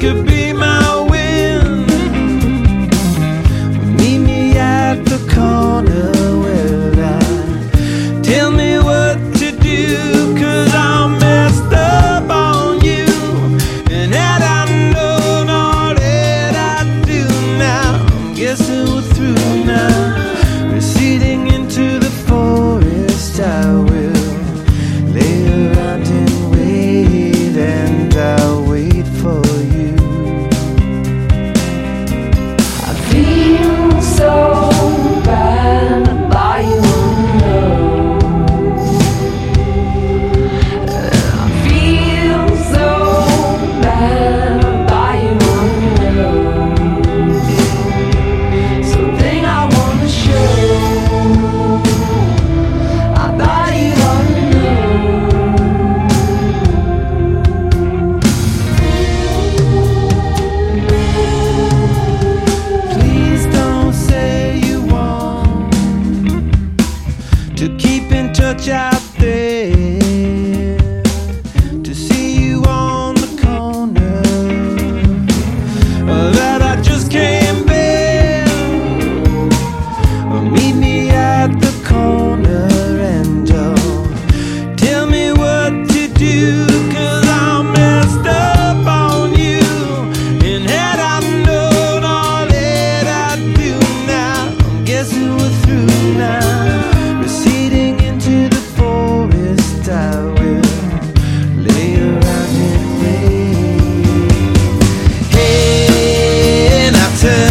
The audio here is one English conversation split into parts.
could be my wind. Meet me at the corner. Well, tell me what to do, 'cause I'm messed up on you. And had I known all that I do now, I'm guessing we're through now. Receding into the forest, I will lay around and wait, and I'll wait for you. I feel so bad about you, I feel so bad about you, something I wanna show. I thought you ought to know. Please don't say you want to keep in touch out there, to see you on the corner, that I just can't bear. Meet me at the corner and tell me what to do, 'cause I'm messed up on you. And had I known all that I do now, I'm guessing we're through now. Receding into the forest, I will lay around and wait. Hey, and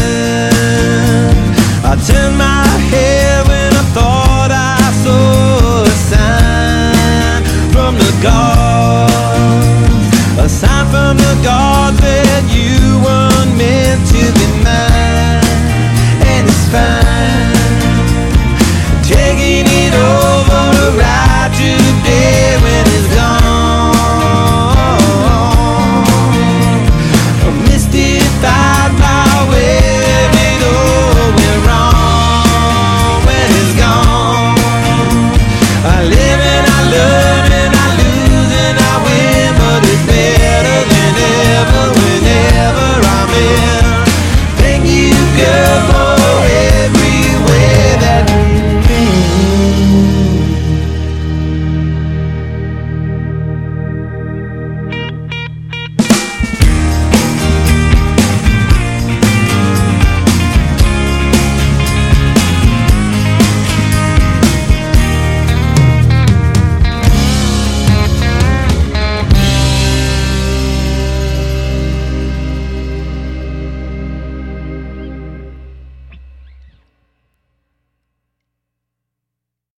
I turned my head when I thought I saw a sign from the gods, a sign from the gods that you weren't meant to be mine. And it's fine, taking it over to ride today when it's gone. A misty fire